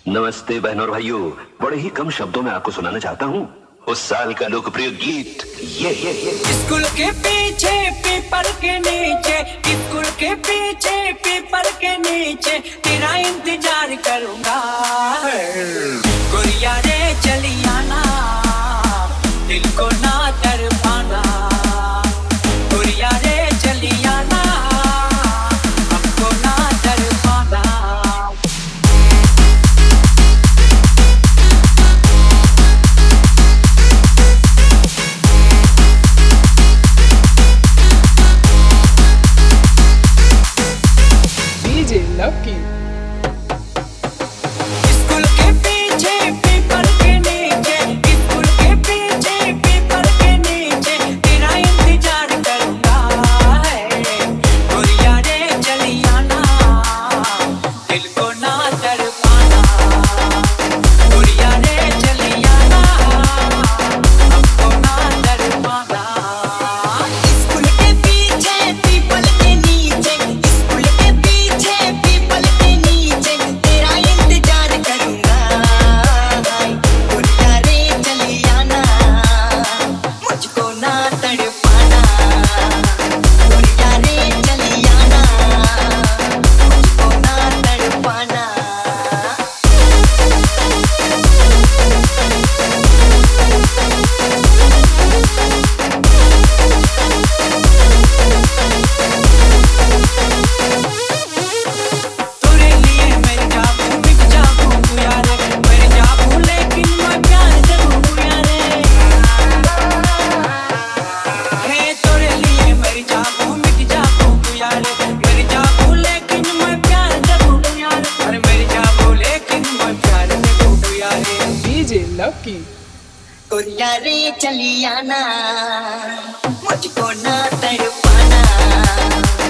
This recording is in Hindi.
नमस्ते बहनों और भाइयों, बड़े ही कम शब्दों में आपको सुनाना चाहता हूँ उस साल का लोकप्रिय गीत ये। स्कूल के पीछे पीपल के नीचे, स्कूल के पीछे पीपल के नीचे तेरा इंतजार करूंगा। गुड़िया रे चली आना, दिल को ना तड़पाना। गुड़िया रे चली आना, हमको ना तड़पाना। Lucky. स्कूल के पीछे पीपल के नीचे, स्कूल के पीछे पीपल के नीचे तेरा इंतजार करूंगा। गुड़िया रे चली आना, दिल को ना तड़पाना। गुड़िया रे चली आना, हमको ना तड़पाना। स्कूल के पीछे पीपल के नीचे, स्कूल के पीछे पीपल के नीचे तेरा इंतजार करूंगा। गुड़िया रे चली आना, मुझको ना तड़पाना। गुड़िया रे चली आना, मुझको ना तड़पाना। तेरे लिए मैं जाऊं मिट जाऊं गुया रे, मैं जाऊं लेकिन मैं प्यार करूं गुया रे। हे तेरे लिए मैं जाऊं मिट जाऊं गुया रे, मैं जाऊं लेकिन मैं प्यार करूं गुया रे। अरे मैं जाऊं लेकिन मैं प्यार करूं गुया रे। DJ Lucky. गुड़िया रे चली आना, मुझको ना तड़पाना।